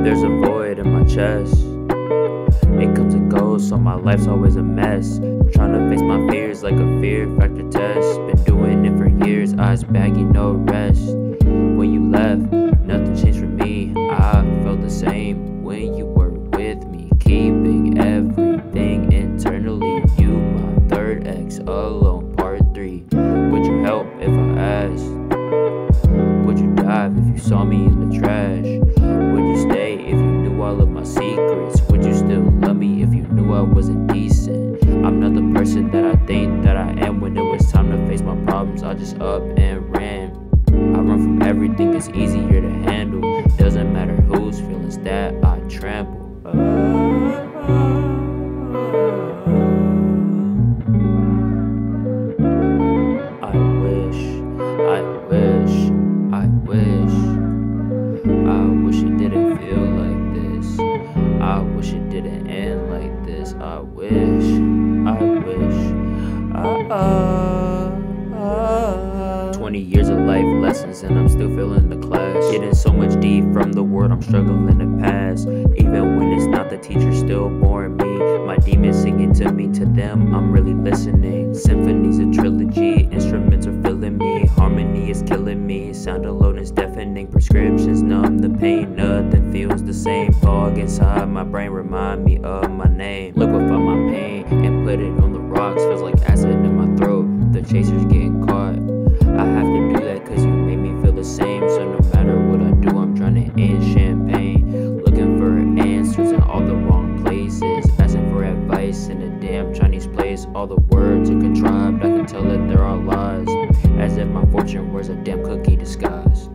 There's a void in my chest. It comes and goes, so my life's always a mess. Trying to face my fears like a fear factor test. Been doing it for years, eyes baggy, no rest. When you left, nothing changed for me. I felt the same when you were with me. Keeping everything internally. You, my third ex, alone, part 3. Would you help if I asked? Would you dive if you saw me in the trash? Would you stay if you knew all of my secrets? Would you still love me if you knew I wasn't decent? I'm not the person that I think that I am. When it was time to face my problems, I just up and ran. I run from everything, it's easier to handle. Doesn't matter whose feelings that I trample. I wish it didn't feel like this. I wish it didn't end like this. I wish. 20 years of life lessons and I'm still feeling the class. Getting so much deep from the word I'm struggling to pass. Even when it's not, the teacher still boring me. My demons singing to me, to them I'm really listening. Symphonies a trilogy, instruments are filling me. Harmony is killing me, sound alone is deafening. Prescriptions numb the pain, nothing feels the same. Fog inside my brain remind me of my name. Liquefy my pain and put it on the rocks. Feels like acid in my throat, the chaser's getting caught. I have to do that cause you made me feel the same. So no matter what I do, I'm drowning in champagne. Looking for answers in all the wrong places. Asking for advice in a damn Chinese place. All the words are contrived, I can tell that there are lies. As if my fortune wears a damn cookie disguise.